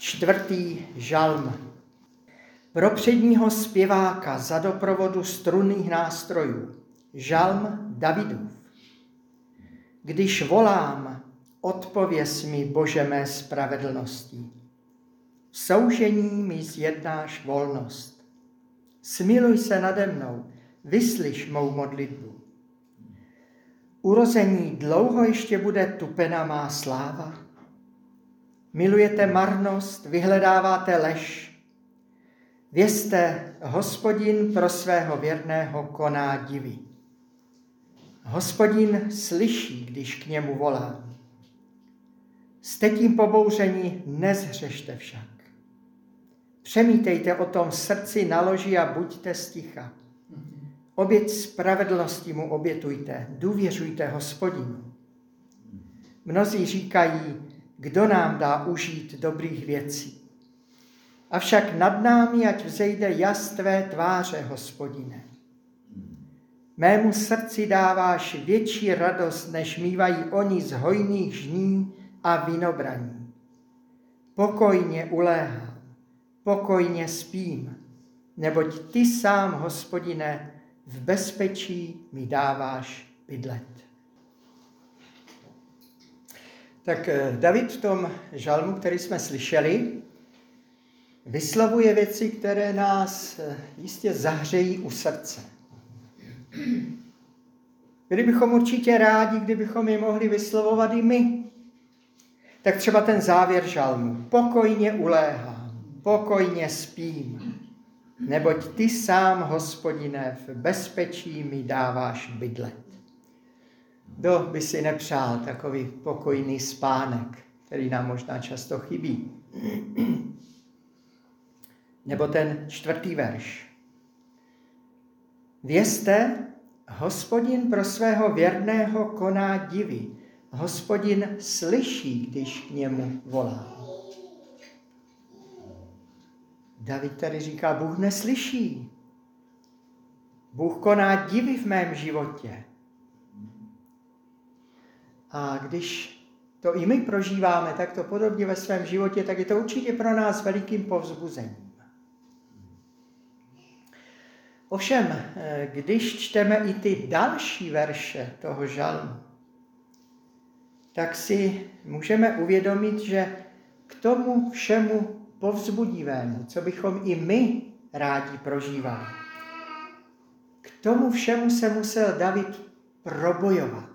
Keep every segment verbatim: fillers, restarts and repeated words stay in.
Čtvrtý žalm. Pro předního zpěváka za doprovodu strunných nástrojů. Žalm Davidův. Když volám, odpověz mi, Bože mé spravedlnosti. V soužení mi zjednáš volnost. Smiluj se nade mnou, vyslyš mou modlitbu. Urození dlouho ještě bude tupena má sláva. Milujete marnost, vyhledáváte lež. Vězte, Hospodin pro svého věrného koná divy. Hospodin slyší, když k němu volám. Jste tím pobouření, nezhřešte však. Přemítejte o tom v srdci na loži a buďte sticha. Oběť spravedlnosti mu obětujte, důvěřujte Hospodinu. Mnozí říkají, kdo nám dá užít dobrých věcí. Avšak nad námi, ať vzejde jas tvé tváře, Hospodine. Mému srdci dáváš větší radost, než mívají oni z hojných žní a vinobraní. Pokojně uléhám, pokojně spím, neboť ty sám, Hospodine, v bezpečí mi dáváš bydlet. Tak David v tom žalmu, který jsme slyšeli, vyslovuje věci, které nás jistě zahřejí u srdce. Byli bychom určitě rádi, kdybychom je mohli vyslovovat i my. Tak třeba ten závěr žalmu. Pokojně uléhám, pokojně spím, neboť ty sám, Hospodine, v bezpečí mi dáváš bydlet. Kdo by si nepřál takový pokojný spánek, který nám možná často chybí. Nebo ten čtvrtý verš. Vězte, Hospodin pro svého věrného koná divy. Hospodin slyší, když k němu volá. David tady říká, Bůh neslyší. Bůh koná divy v mém životě. A když to i my prožíváme takto podobně ve svém životě, tak je to určitě pro nás velikým povzbuzením. Ovšem, když čteme i ty další verše toho žalmu, tak si můžeme uvědomit, že k tomu všemu povzbudivému, co bychom i my rádi prožívali, k tomu všemu se musel David probojovat.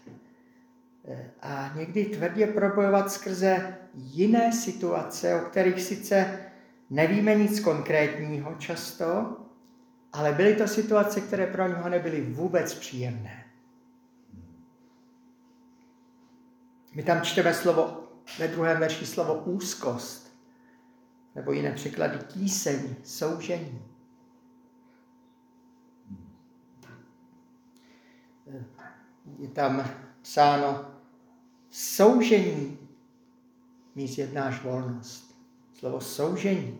A někdy tvrdě probojovat skrze jiné situace, o kterých sice nevíme nic konkrétního často, ale byly to situace, které pro něho nebyly vůbec příjemné. My tam čteme slovo, ve druhém verši slovo úzkost, nebo jiné překlady tíseň, soužení. Je tam psáno, soužení mi zjednáš volnost. Slovo soužení.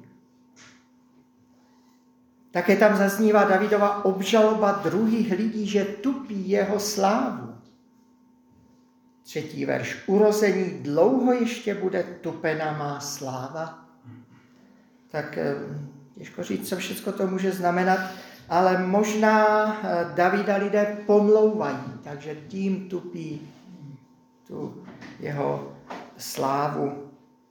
Také tam zaznívá Davidova obžaloba druhých lidí, že tupí jeho slávu. Třetí verš. Urození dlouho ještě bude tupena má sláva. Tak těžko říct, co všechno to může znamenat, ale možná Davida lidé pomlouvají, takže tím tupí tu jeho slávu.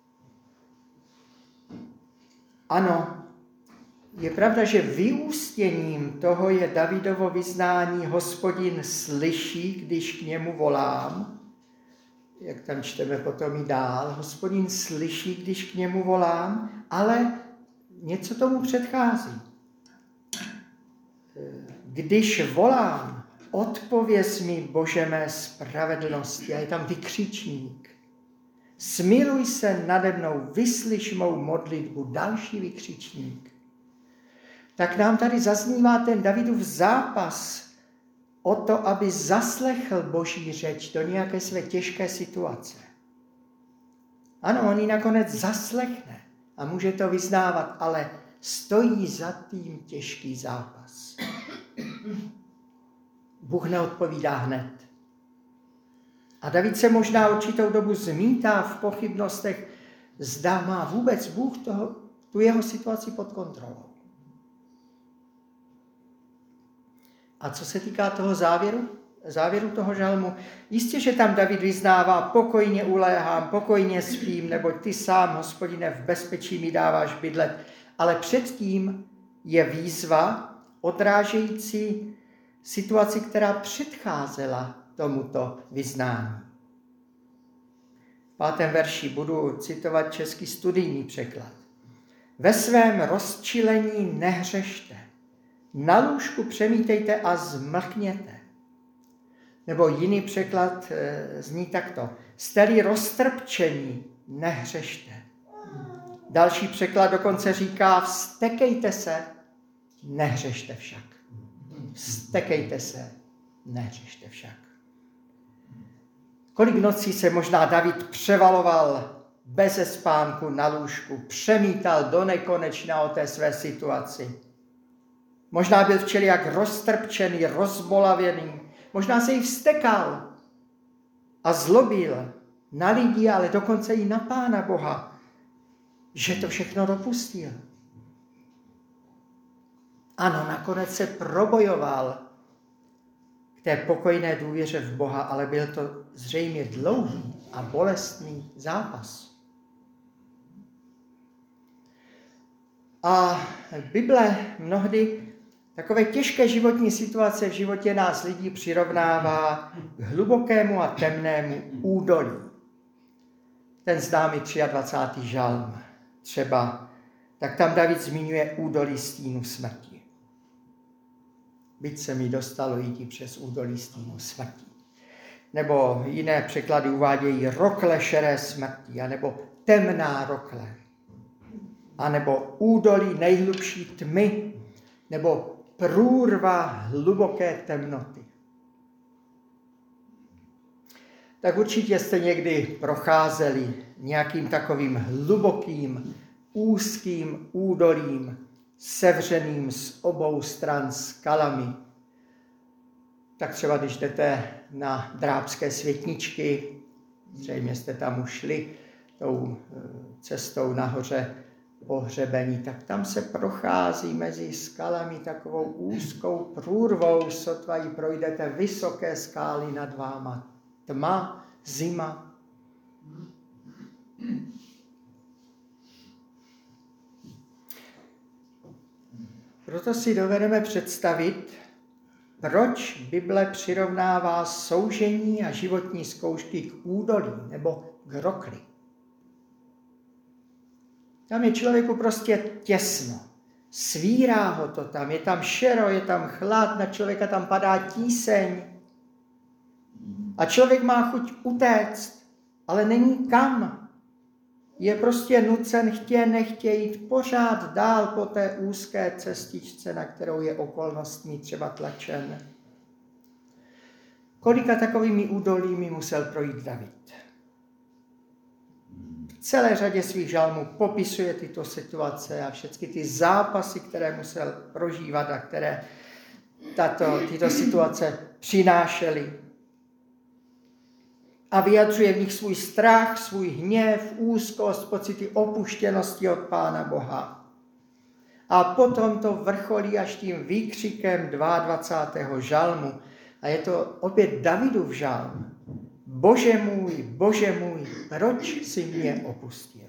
Ano, je pravda, že vyústěním toho je Davidovo vyznání Hospodin slyší, když k němu volám. Jak tam čteme potom i dál. Hospodin slyší, když k němu volám, ale něco tomu předchází. Když volám, odpověz mi, Bože mé spravedlnosti. A je tam vykřičník. Smiluj se nade mnou, vyslyš mou modlitbu. Další vykřičník. Tak nám tady zaznívá ten Davidův zápas o to, aby zaslechl Boží řeč do nějaké své těžké situace. Ano, on ji nakonec zaslechne a může to vyznávat, ale stojí za tím těžký zápas. Bůh neodpovídá hned. A David se možná určitou dobu zmítá v pochybnostech, zda má vůbec Bůh toho, tu jeho situaci pod kontrolou. A co se týká toho závěru, závěru toho žalmu, jistě, že tam David vyznává, pokojně uléhám, pokojně spím, neboť ty sám, Hospodine, v bezpečí mi dáváš bydlet. Ale předtím je výzva odrážející situaci, která předcházela tomuto vyznání. V pátém verši budu citovat český studijní překlad. Ve svém rozčilení nehřešte, na lůžku přemítejte a zmlkněte. Nebo jiný překlad e, zní takto. Jste-li roztrpčení, nehřešte. Další překlad dokonce říká, vztekejte se, nehřešte však. Vztekejte se, nehřešte však. Kolik nocí se možná David převaloval beze spánku na lůžku, přemítal do nekonečna o té své situaci. Možná byl včelijak roztrpčený, rozbolavěný, možná se jí vztekal a zlobil na lidi, ale dokonce i na Pána Boha, že to všechno dopustil. Ano, nakonec se probojoval k té pokojné důvěře v Boha, ale byl to zřejmě dlouhý a bolestný zápas. A Bible mnohdy takové těžké životní situace v životě nás lidí přirovnává k hlubokému a temnému údolí. Ten známý dvacátý třetí žalm třeba, tak tam David zmiňuje údolí stínu smrti. Byť se mi dostalo jít přes údolí stínu smrti. Nebo jiné překlady uvádějí rokle šeré smrti, anebo temná rokle, anebo údolí nejhlubší tmy, nebo průrva hluboké temnoty. Tak určitě jste někdy procházeli nějakým takovým hlubokým, úzkým údolím, sevřeným z obou stran skalami. Tak třeba když jdete na Drábské Světničky, zřejmě jste tam už šli tou cestou nahoře po hřebení, tak tam se prochází mezi skalami takovou úzkou průrvou, sotva ji projdete, vysoké skály nad váma. Tma, zima. Proto si dovedeme představit, proč Bible přirovnává soužení a životní zkoušky k údolí nebo k rokli. Tam je člověku prostě těsno. Svírá ho to tam, je tam šero, je tam chlad, na člověka tam padá tíseň. A člověk má chuť utéct, ale není kam. Je prostě nucen chtě, nechtě jít pořád dál po té úzké cestičce, na kterou je okolnostmi třeba tlačen. Kolika takovými údolími musel projít David? V celé řadě svých žalmů popisuje tyto situace a všechny ty zápasy, které musel prožívat a které tato, tyto situace přinášely. A vyjadřuje v nich svůj strach, svůj hněv, úzkost, pocity opuštěnosti od Pána Boha. A potom to vrcholí až tím výkřikem dvacátého druhého žalmu. A je to opět Davidův žalm. Bože můj, Bože můj, proč jsi mě opustil?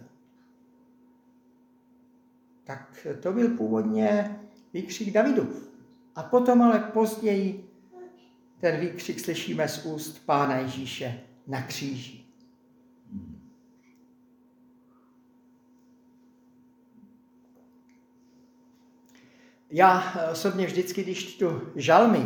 Tak to byl původně výkřik Davidův. A potom ale později ten výkřik slyšíme z úst Pána Ježíše na kříži. Já osobně vždycky, když čtu žalmy,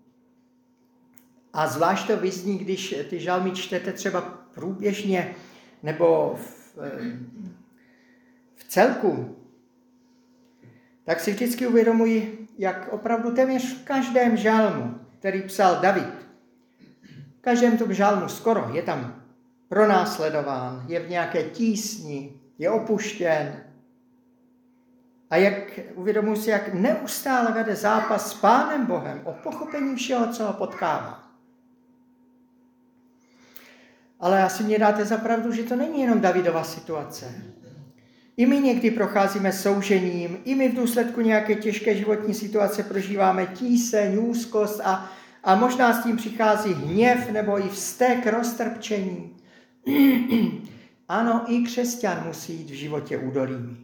a zvlášť to vyzní, když ty žalmy čtete třeba průběžně nebo v, v celku, tak si vždycky uvědomuji, jak opravdu téměř v každém žalmu, který psal David, v každém tom žalmu skoro je tam pronásledován, je v nějaké tísni, je opuštěn. A jak uvědomuji si, jak neustále vede zápas s Pánem Bohem o pochopení všeho, co ho potkává. Ale asi mě dáte za pravdu, že to není jenom Davidova situace. I my někdy procházíme soužením, i my v důsledku nějaké těžké životní situace prožíváme tíseň, úzkost a, a možná s tím přichází hněv nebo i vztek, roztrpčení. Ano, i křesťan musí jít v životě údolími.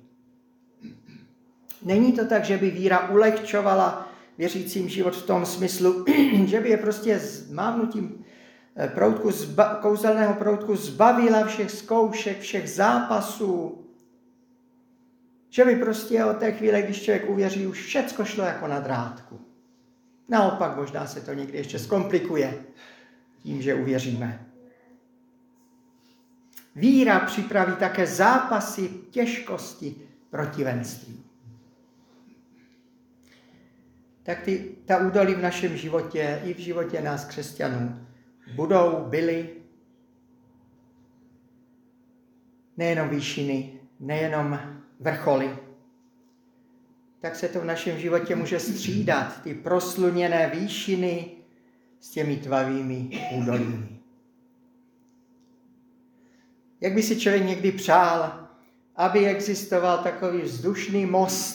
Není to tak, že by víra ulehčovala věřícím život v tom smyslu, že by je prostě s mávnutím proutku, zba, kouzelného proutku zbavila všech zkoušek, všech zápasů. Že by prostě od té chvíle, když člověk uvěří, už všecko šlo jako na drátku. Naopak možná se to někdy ještě zkomplikuje tím, že uvěříme. Víra připraví také zápasy, těžkosti, protivenství. Tak ty, ta údolí v našem životě i v životě nás křesťanů budou, byly nejenom výšiny, nejenom vrcholy. Tak se to v našem životě může střídat, ty prosluněné výšiny s těmi tmavými údolími. Jak by si člověk někdy přál, aby existoval takový vzdušný most,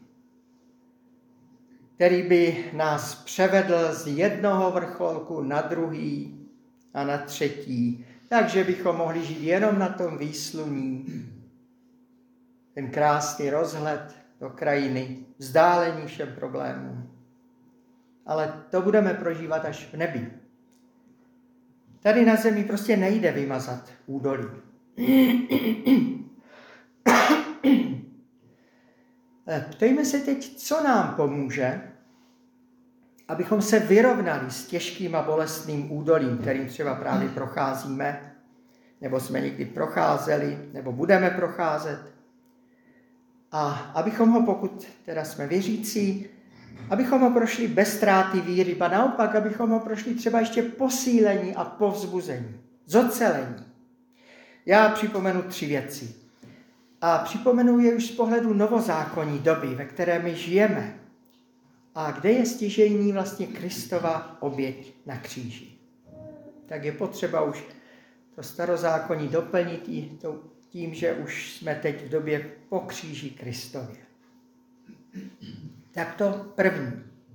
který by nás převedl z jednoho vrcholku na druhý a na třetí, takže bychom mohli žít jenom na tom výsluní. Ten krásný rozhled do krajiny, vzdálení všem problémům. Ale to budeme prožívat až v nebi. Tady na zemi prostě nejde vymazat údolí. Ptejme se teď, co nám pomůže, abychom se vyrovnali s těžkým a bolestným údolím, kterým třeba právě procházíme, nebo jsme někdy procházeli, nebo budeme procházet. A abychom ho, pokud teda jsme věřící, abychom ho prošli bez ztráty víry, ba naopak, abychom ho prošli třeba ještě posílení a povzbuzení, zocelení. Já připomenu tři věci. A připomenu je už z pohledu novozákonní doby, ve které my žijeme. A kde je stěžejní vlastně Kristova oběť na kříži. Tak je potřeba už to starozákonní doplnit i tím, že už jsme teď v době po kříži Kristově. Tak to první.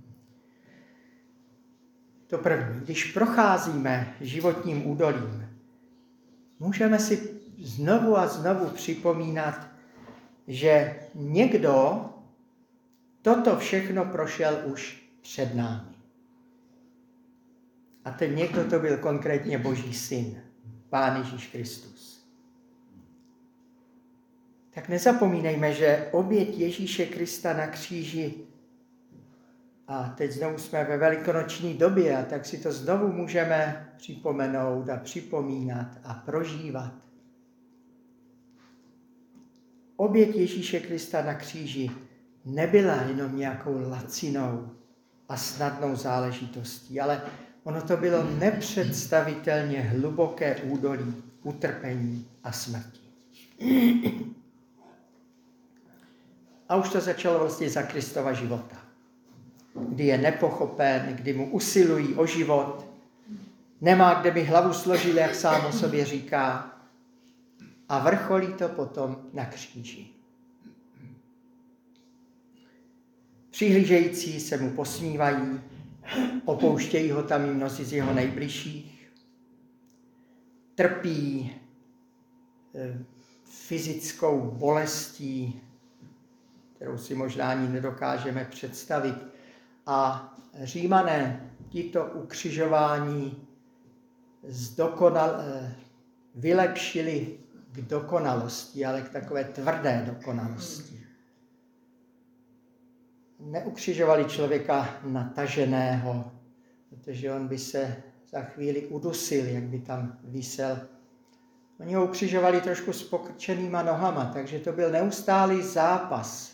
To první. Když procházíme životním údolím, můžeme si znovu a znovu připomínat, že někdo toto všechno prošel už před námi. A ten někdo to byl konkrétně Boží syn, Pán Ježíš Kristus. Tak nezapomínejme, že oběť Ježíše Krista na kříži, a teď znovu jsme ve velikonoční době, a tak si to znovu můžeme připomenout a připomínat a prožívat. Oběť Ježíše Krista na kříži nebyla jenom nějakou lacinou a snadnou záležitostí, ale ono to bylo nepředstavitelně hluboké údolí utrpení a smrti. A už to začalo vlastně za Kristova života, kdy je nepochopen, kdy mu usilují o život, nemá kde by hlavu složil, jak sám o sobě říká, a vrcholí to potom na kříži. Přihlížející se mu posmívají, opouštějí ho tam i mnozí z jeho nejbližších, trpí fyzickou bolestí, kterou si možná ani nedokážeme představit. A Římané tito ukřižování zdokonal, vylepšili k dokonalosti, ale k takové tvrdé dokonalosti. Neukřižovali člověka nataženého, protože on by se za chvíli udusil, jak by tam visel. Oni ho ukřižovali trošku s pokrčenýma nohama, takže to byl neustálý zápas.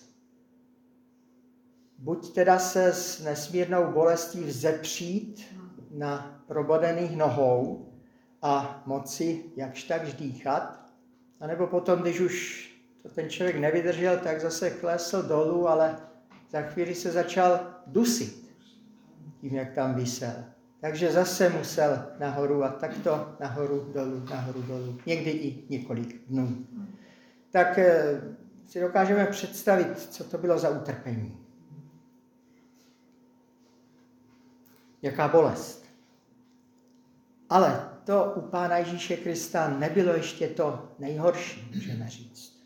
Buď teda se s nesmírnou bolestí vzepřít na probodených nohou a moci jakž takž dýchat, anebo potom, když už to ten člověk nevydržel, tak zase klesl dolů, ale za chvíli se začal dusit tím, jak tam visel. Takže zase musel nahoru a takto nahoru, dolů, nahoru, dolů. Někdy i několik dnů. Tak si dokážeme představit, co to bylo za utrpení. Jaká bolest. Ale to u Pána Ježíše Krista nebylo ještě to nejhorší, můžeme říct.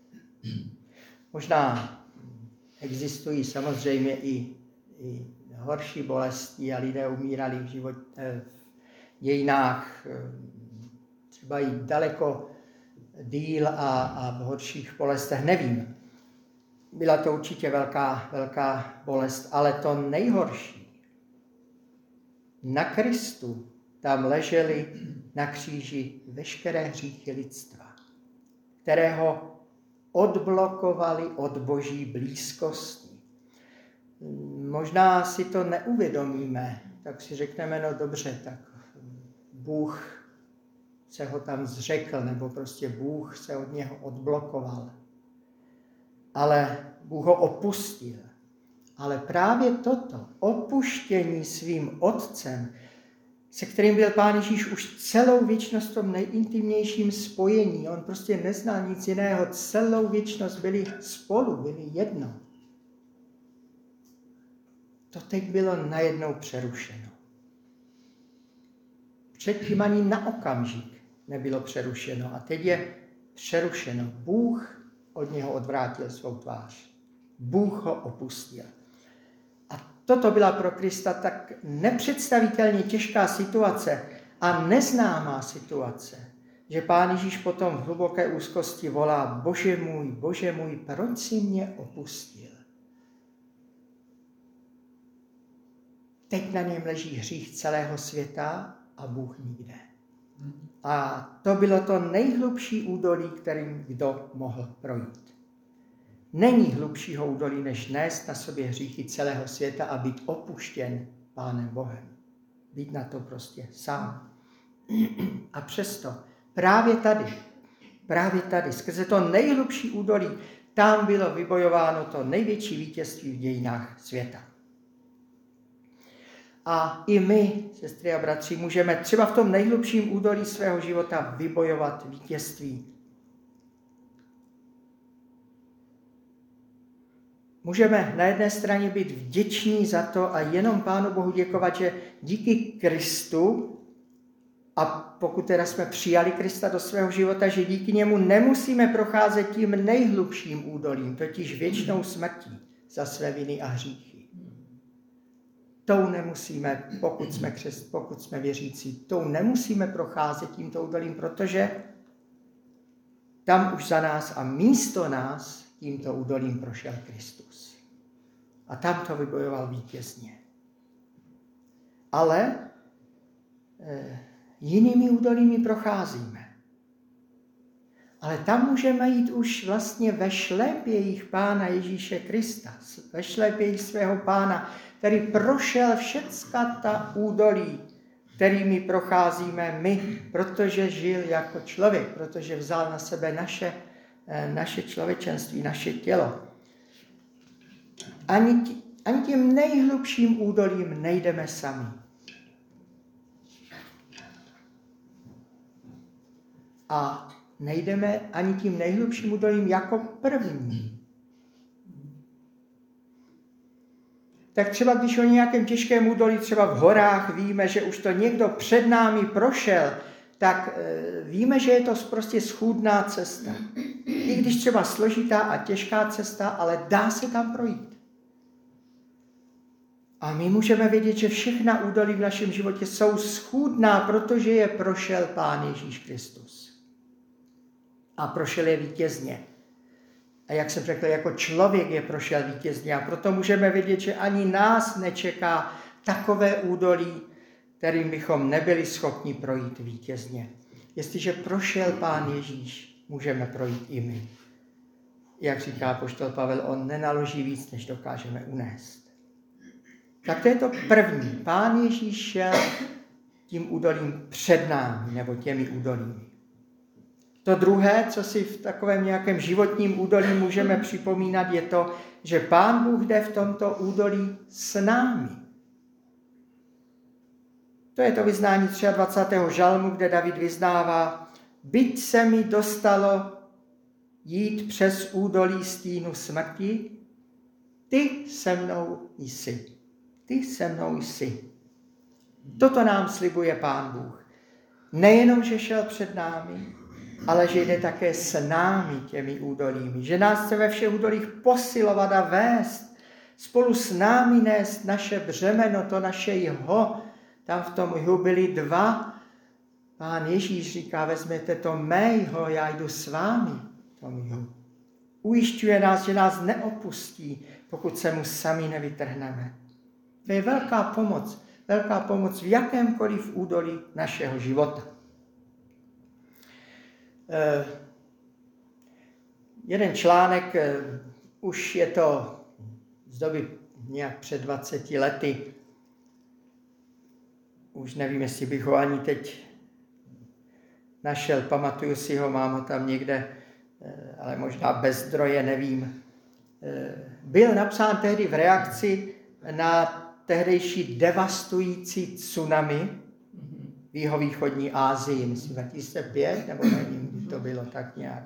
Možná existují samozřejmě i, i horší bolesti a lidé umírali v životě, v dějinách, třeba i daleko díl a, a v horších bolestech, nevím. Byla to určitě velká, velká bolest, ale to nejhorší. Na Kristu tam ležely na kříži veškeré hříchy lidstva, které ho odblokovali od Boží blízkosti. Možná si to neuvědomíme, tak si řekneme, no dobře, tak Bůh se ho tam zřekl, nebo prostě Bůh se od něho odblokoval. Ale Bůh ho opustil. Ale právě toto opuštění svým otcem, se kterým byl Pán Ježíš už celou věčnost v tom nejintimnějším spojení, on prostě neznal nic jiného, celou věčnost byli spolu, byli jedno. To teď bylo najednou přerušeno. Předtím ani na okamžik nebylo přerušeno a teď je přerušeno. Bůh od něho odvrátil svou tvář. Bůh ho opustil. A toto byla pro Krista tak nepředstavitelně těžká situace a neznámá situace, že Pán Ježíš potom v hluboké úzkosti volá: Bože můj, Bože můj, proč jsi mě opustil? Teď na něm leží hřích celého světa a Bůh nikde. A to bylo to nejhlubší údolí, kterým kdo mohl projít. Není hlubšího údolí, než nést na sobě hříchy celého světa a být opuštěn Pánem Bohem. Být na to prostě sám. A přesto právě tady, právě tady, skrze to nejhlubší údolí, tam bylo vybojováno to největší vítězství v dějinách světa. A i my, sestry a bratři, můžeme třeba v tom nejhlubším údolí svého života vybojovat vítězství. Můžeme na jedné straně být vděční za to a jenom Pánu Bohu děkovat, že díky Kristu, a pokud teda jsme přijali Krista do svého života, že díky němu nemusíme procházet tím nejhlubším údolím, totiž věčnou smrtí za své viny a hříchy. Tou nemusíme, pokud jsme, křes, pokud jsme věřící, tou nemusíme procházet tímto údolím, protože tam už za nás a místo nás tímto údolím prošel Kristus. A tam to vybojoval vítězně. Ale e, jinými údolími procházíme. Ale tam můžeme jít už vlastně ve šlépějích Pána Ježíše Krista, ve šlépějích svého Pána, který prošel všecka ta údolí, kterými procházíme my, protože žil jako člověk, protože vzal na sebe naše, naše člověčenství, naše tělo. Ani, tí, ani tím nejhlubším údolím nejdeme sami. A nejdeme ani tím nejhlubším údolím jako první. Tak třeba když o nějakém těžkém údolí, třeba v horách, víme, že už to někdo před námi prošel, tak e, víme, že je to prostě schůdná cesta. I když třeba složitá a těžká cesta, ale dá se tam projít. A my můžeme vědět, že všechna údolí v našem životě jsou schůdná, protože je prošel Pán Ježíš Kristus. A prošel je vítězně. A jak jsem řekl, jako člověk je prošel vítězně. A proto můžeme vědět, že ani nás nečeká takové údolí, kterým bychom nebyli schopni projít vítězně. Jestliže prošel Pán Ježíš, můžeme projít i my. Jak říká apoštol Pavel, on nenaloží víc, než dokážeme unést. Tak to je to první. Pán Ježíš šel tím údolím před námi, nebo těmi údolími. To druhé, co si v takovém nějakém životním údolí můžeme připomínat, je to, že Pán Bůh jde v tomto údolí s námi. To je to vyznání dvacátého třetího žalmu, kde David vyznává: byť se mi dostalo jít přes údolí stínu smrti, ty se mnou jsi. Ty se mnou jsi. Toto nám slibuje Pán Bůh. Nejenom, že šel před námi, ale že jde také s námi těmi údolími. Že nás chce ve všech údolích posilovat a vést. Spolu s námi nést naše břemeno, to naše jho. Tam v tom jhu byli dva. Pán Ježíš říká: vezměte to mého, já jdu s vámi. Tom jhu. Ujišťuje nás, že nás neopustí, pokud se mu sami nevytrhneme. To je velká pomoc. Velká pomoc v jakémkoliv údolí našeho života. Eh, jeden článek, eh, už je to z doby nějak před dvaceti lety, už nevím, jestli bych ho ani teď našel, pamatuju si ho, mám ho tam někde, eh, ale možná bez zdroje, nevím. Eh, byl napsán tehdy v reakci na tehdejší devastující tsunami v jihovýchodní Asii, myslím dva tisíce pět, nebo nevím, kdy to bylo, tak nějak.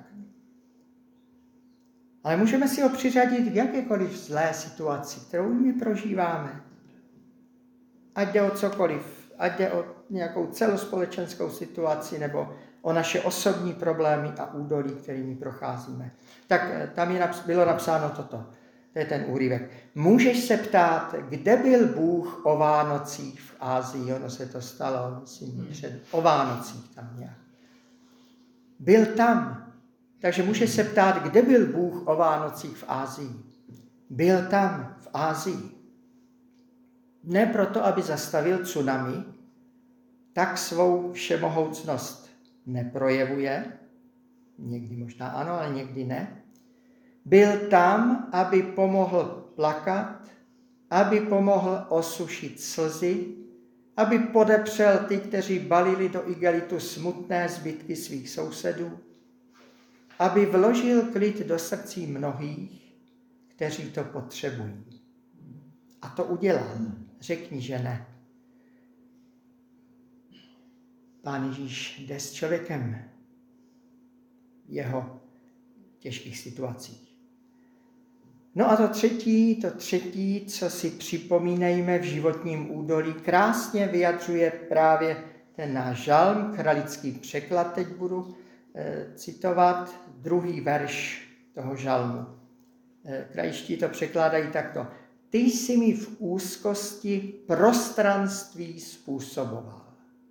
Ale můžeme si ho přiřadit k jakékoliv zlé situaci, kterou my prožíváme. Ať jde o cokoliv, ať jde o nějakou celospolečenskou situaci, nebo o naše osobní problémy a údolí, kterými procházíme. Tak tam je, bylo napsáno toto. To je ten úryvek. Můžeš se ptát, kde byl Bůh o Vánocích v Asii? Ono se to stalo, myslím, před, o Vánocích tam nějak. Byl tam. Takže můžeš se ptát, kde byl Bůh o Vánocích v Asii? Byl tam, v Asii. Ne proto, aby zastavil tsunami, tak svou všemohoucnost neprojevuje. Někdy možná ano, ale někdy ne. Byl tam, aby pomohl plakat, aby pomohl osušit slzy, aby podepřel ty, kteří balili do igelitu smutné zbytky svých sousedů, aby vložil klid do srdcí mnohých, kteří to potřebují. A to udělal. Řekni, že ne. Pán Ježíš jde s člověkem v jeho těžkých situacích. No a to třetí, to třetí, co si připomínejme v životním údolí, krásně vyjadřuje právě ten náš žalm, kralický překlad, teď budu e, citovat druhý verš toho žalmu. E, krajští to překládají takto. Ty jsi mi v úzkosti prostranství způsoboval.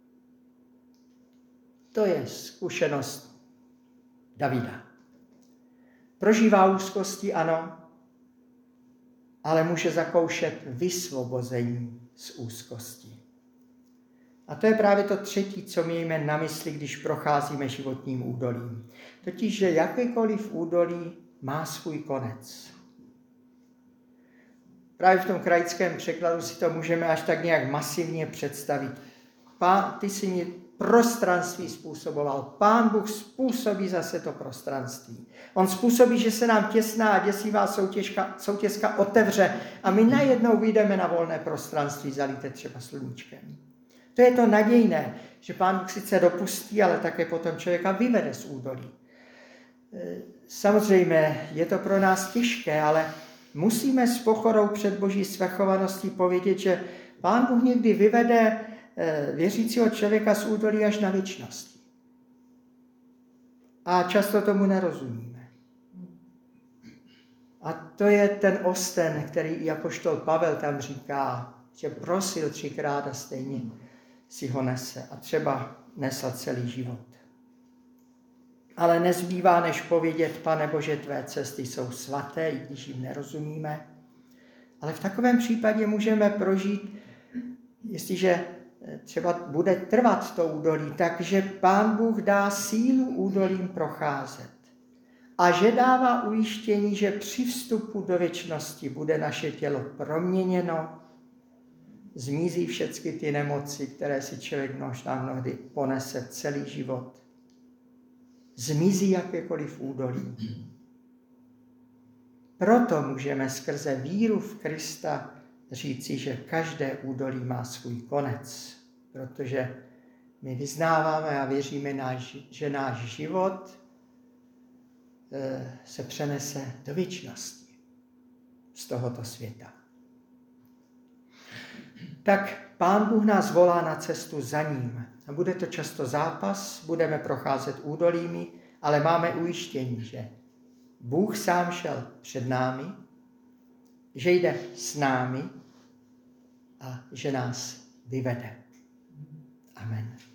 To je zkušenost Davida. Prožívá úzkosti, ano, ale může zakoušet vysvobození z úzkosti. A to je právě to třetí, co mějme na mysli, když procházíme životním údolím. Totiž, že jakékoliv údolí má svůj konec. Právě v tom krajském překladu si to můžeme až tak nějak masivně představit. Pán, ty jsi mi prostranství způsoboval. Pán Bůh způsobí zase to prostranství. On způsobí, že se nám těsná a děsivá soutěžka, soutězka otevře a my najednou vyjdeme na volné prostranství, zalité třeba sluníčkem. To je to nadějné, že Pán Bůh sice dopustí, ale také potom člověka vyvede z údolí. Samozřejmě je to pro nás těžké, ale musíme s pokorou před Boží svrchovaností povědět, že Pán Bůh někdy vyvede věřícího člověka z údolí až na věčnost. A často tomu nerozumíme. A to je ten osten, který i apoštol Pavel tam říká, že prosil třikrát a stejně si ho nese. A třeba nesl celý život. Ale nezbývá, než povědět, Pane Bože, tvé cesty jsou svaté, i když jim nerozumíme. Ale v takovém případě můžeme prožít, jestliže třeba bude trvat to údolí, takže Pán Bůh dá sílu údolím procházet. A že dává ujištění, že při vstupu do věčnosti bude naše tělo proměněno, zmizí všechny ty nemoci, které si člověk možná mnohdy ponese celý život. Zmizí jakékoliv údolí. Proto můžeme skrze víru v Krista říci, že každé údolí má svůj konec, protože my vyznáváme a věříme, že náš život se přenese do věčnosti z tohoto světa. Tak Pán Bůh nás volá na cestu za ním. A bude to často zápas, budeme procházet údolími, ale máme ujištění, že Bůh sám šel před námi, že jde s námi a že nás vyvede. Amen.